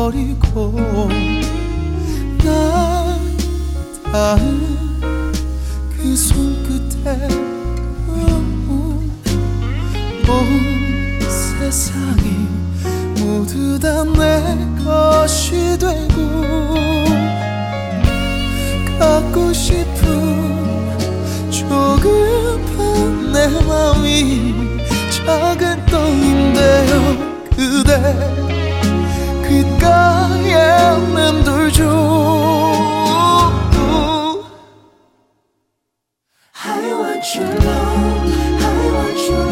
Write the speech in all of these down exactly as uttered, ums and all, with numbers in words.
버리고 나 닿은 그 손끝에 온 세상이 모두 다 내 것이 되고 갖고 싶은 조급한 내 마음이 작은 떡인데요 그대 귓가에 맴돌죠 I want your love, I want your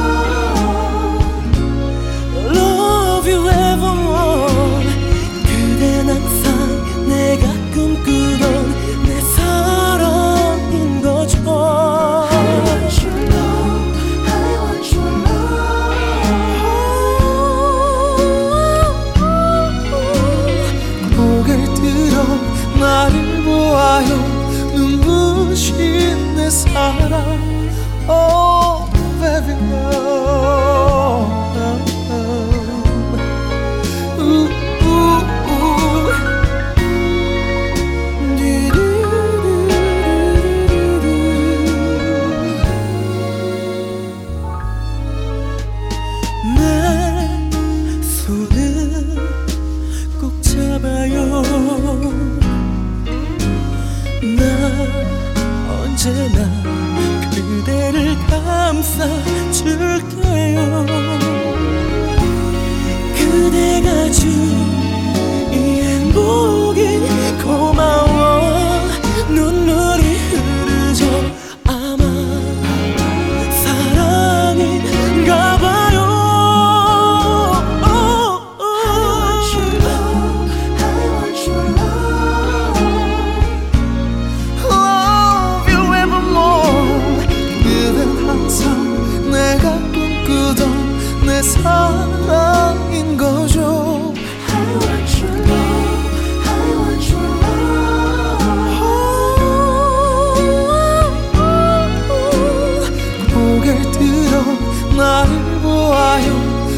love Love you evermore 그댄 항상 내가 꿈꾸던 내 사랑인 거죠 I want your love, I want your love 고개를 들어 나를 보아요 눈부신 내 사랑 Oh baby love ooh, ooh, ooh. 내 손을 꼭 잡아요 나 언제나 그대를 감싸줄게요 그대가 준 이 행복이 고마워 눈물이 흐르죠 아마 사랑인가 봐요 I want your love, I want your love Love you evermore 그댄 항상 내가 꿈꾸던 내 사랑인 거죠 I want your love, I want your love 고개를 들어 나를 보아요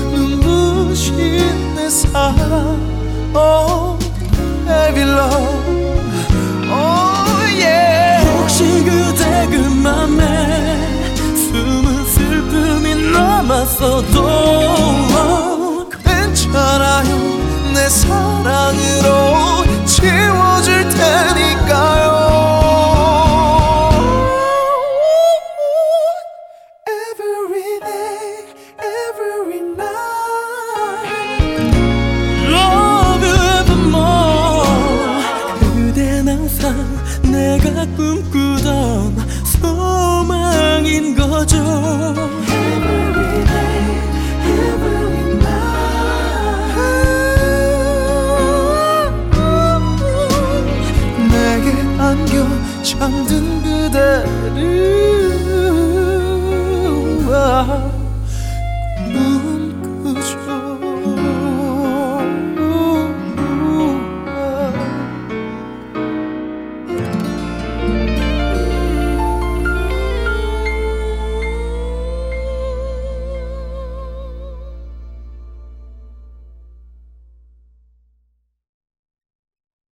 눈부신 내 사랑 Oh baby love Oh yeah 혹시 그대 그 맘에 숨은 슬픔이 남았어도 괜찮아요 내 사랑으로